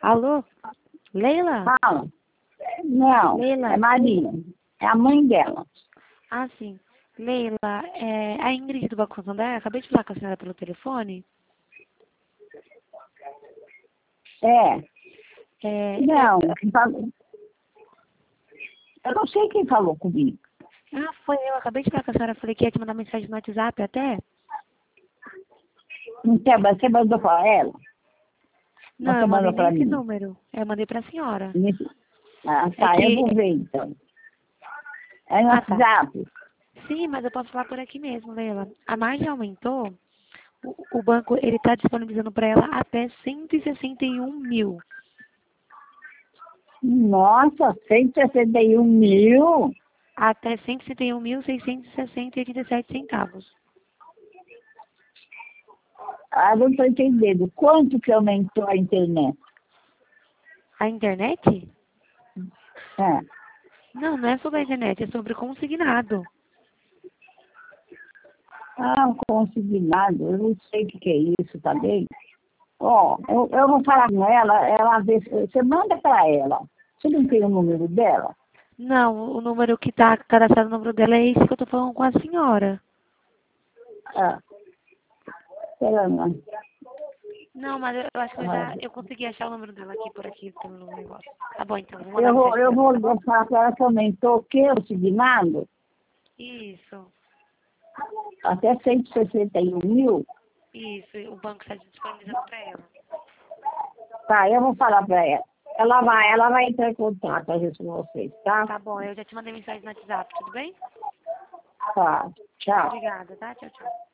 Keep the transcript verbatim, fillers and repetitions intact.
Alô? Leila? Fala. Não, Leila? é Maria. É a mãe dela. Ah, sim. Leila, é a Ingrid do Banco Santander, acabei de falar com a senhora pelo telefone. É. É, Não, quem falou. Eu não sei quem falou comigo. Ah, foi eu, acabei de falar com a senhora, falei que ia te mandar mensagem no WhatsApp até. Então, você mandou para ela? Não, Você eu mandei mandou para nesse mim? número. Eu mandei pra senhora. Ah, É tá, eu que... vou ver então. É no Ah, tá. WhatsApp. Sim, mas eu posso falar por aqui mesmo, Leila. A margem aumentou, o, o banco, ele tá disponibilizando para ela até cento e sessenta e um mil. Nossa, cento e sessenta e um mil? Até cento e sessenta e um mil, seiscentos e sessenta e oitenta e sete centavos. Ah, não estou entendendo. Quanto que aumentou a internet? A internet? É. Não, não é sobre a internet, é sobre consignado. Ah, consignado, eu não sei o que, que é isso, tá bem? Ó, eu, eu vou falar com ela, ela vê se- você manda para ela. Você não tem o número dela? Não, o número que tá cadastrado no número dela é esse que eu tô falando com a senhora. Ah, ela não. Não, mas eu, eu acho que eu Ah, já eu consegui achar o número dela aqui por aqui pelo negócio. Tá bom, então, vou mandar Eu vou, mensagem pra eu ela, tá bom? vou falar para ela que aumentou o quê? O signado? Isso, Até cento e sessenta e um mil? isso, o banco está disponibilizando pra ela. Tá, eu vou falar para ela. Ela vai, ela vai entrar em contato às vezes com vocês, tá? Tá bom, eu já te mandei mensagem no WhatsApp, tudo bem? Tá, tchau. Obrigada, tá? Tchau, tchau.